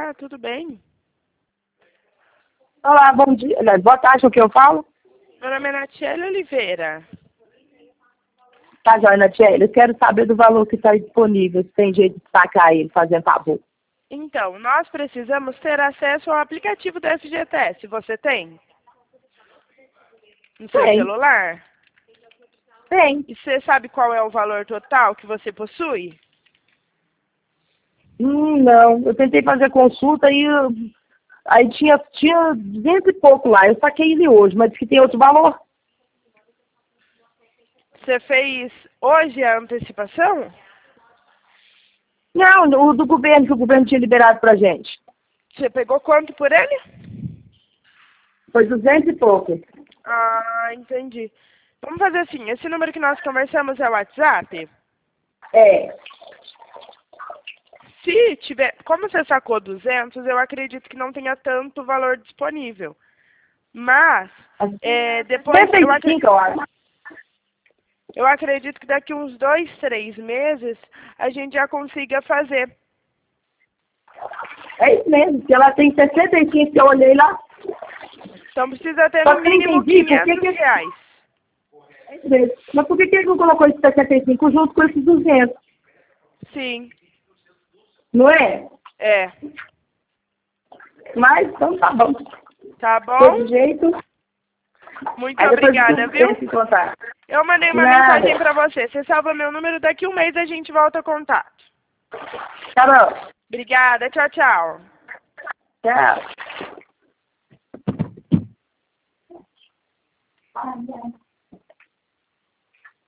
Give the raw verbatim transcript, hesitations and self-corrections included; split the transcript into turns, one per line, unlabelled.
Olá, tudo bem?
Olá, bom dia. Aliás, boa tarde, o que eu falo?
Meu nome é Natiele Oliveira.
Tá, joia, Natiele. Eu quero saber do valor que está disponível, se tem jeito de sacar ele, fazendo favor.
Então, nós precisamos ter acesso ao aplicativo do F G T S. Você tem? No seu
Tem.
celular?
Tem.
E você sabe qual é o valor total que você possui?
Hum, não. Eu tentei fazer consulta e eu- aí tinha, tinha duzentos e pouco lá. Eu saquei ele hoje, mas disse que tem outro valor.
Você fez hoje a antecipação?
Não, o do governo, que o governo tinha liberado pra gente.
Você pegou quanto por ele?
Foi duzentos e pouco.
Ah, entendi. Vamos fazer assim, esse número que nós conversamos é o WhatsApp?
É.
Se tiver, como você sacou duzentos, eu acredito que não tenha tanto valor disponível. Mas, é, depois, eu, acre-
setenta e cinco, eu acho.
eu acredito que daqui uns dois, três meses, a gente já consiga fazer.
É isso mesmo, que ela tem sessenta e cinco que eu olhei lá.
Então precisa ter
Só
no
que eu não
mínimo
entendi por que
quinhentos
que...
reais.
É isso mesmo. Mas por que que ele não colocou esse sessenta e cinco junto com esses duzentos?
Sim,
Não é?
é.
Mas, então tá bom.
Tá
De
bom?
todo jeito.
Muito
Aí depois
obrigada,
eu
viu?
tento encontrar.
Eu mandei uma
Nada.
mensagem pra você. Você salva meu número, daqui um mês a gente volta a contato.
Tá bom.
Obrigada, tchau, tchau.
Tchau.